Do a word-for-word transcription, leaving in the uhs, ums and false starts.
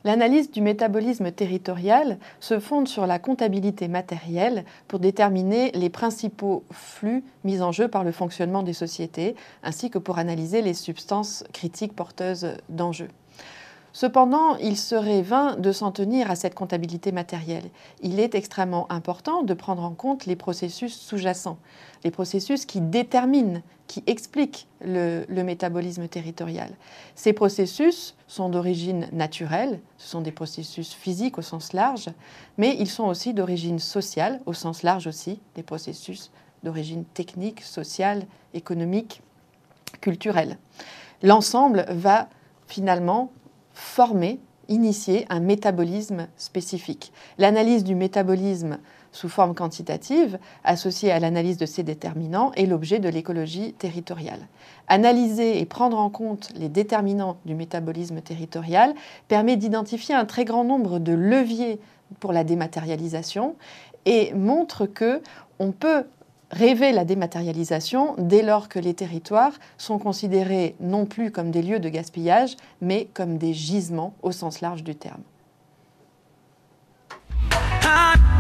L'analyse du métabolisme territorial se fonde sur la comptabilité matérielle pour déterminer les principaux flux mis en jeu par le fonctionnement des sociétés, ainsi que pour analyser les substances critiques porteuses d'enjeux. Cependant, il serait vain de s'en tenir à cette comptabilité matérielle. Il est extrêmement important de prendre en compte les processus sous-jacents, les processus qui déterminent, qui expliquent le, le métabolisme territorial. Ces processus sont d'origine naturelle, ce sont des processus physiques au sens large, mais ils sont aussi d'origine sociale, au sens large aussi, des processus d'origine technique, sociale, économique, culturelle. L'ensemble va finalement former, initier un métabolisme spécifique. L'analyse du métabolisme sous forme quantitative, associée à l'analyse de ces déterminants, est l'objet de l'écologie territoriale. Analyser et prendre en compte les déterminants du métabolisme territorial permet d'identifier un très grand nombre de leviers pour la dématérialisation et montre que on peut rêver la dématérialisation dès lors que les territoires sont considérés non plus comme des lieux de gaspillage, mais comme des gisements au sens large du terme.